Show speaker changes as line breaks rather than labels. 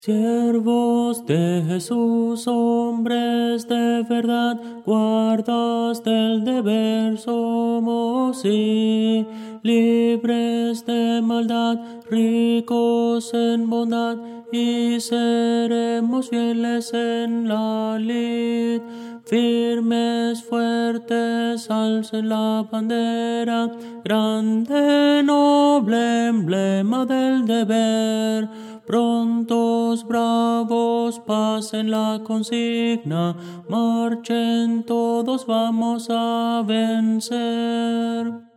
Siervos de Jesús, hombres de verdad, guardas del deber somos y libres de maldad, ricos en bondad, y seremos fieles en la lid. Firmes, fuertes, alcen la bandera, grande, noble emblema del deber. Prontos, bravos, pasen la consigna, marchen todos, vamos a vencer.